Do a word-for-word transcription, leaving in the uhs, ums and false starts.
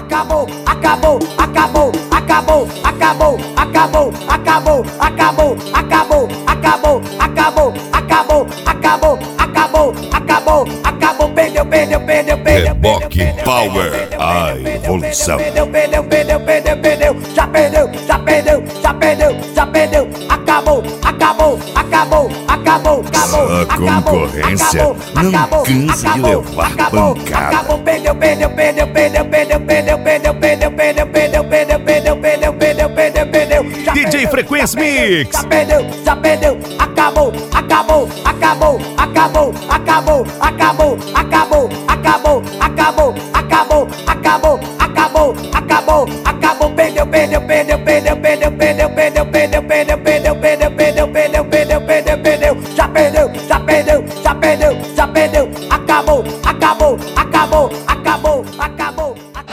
acabou, acabou, acabou, acabou, acabou, acabou, acabou, acabou, acabou, acabou, acabou, acabou, acabou, acabou, acabou, acabou, perdeu, perdeu, perdeu, perdeu, Reboque Power, a evolução. perdeu, perdeu, perdeu, perdeu, perdeu, já perdeu, já perdeu, já perdeu, já perdeu, acabou, acabou, acabou, acabou, acabou, A concorrência não cansa de levar pancada. acabou, perdeu, perdeu, perdeu, perdeu, perdeu, perdeu, perdeu, perdeu, perdeu, perdeu, perdeu, perdeu, perdeu, perdeu, perdeu, perdeu, já D J perdeu, Frequência já perdeu, Mix. já perdeu, já perdeu, acabou, acabou, acabou, acabou, acabou, acabou, acabou, acabou, acabou, acabou, acabou, acabou, acabou, acabou, perdeu, perdeu, perdeu, perdeu, perdeu, perdeu.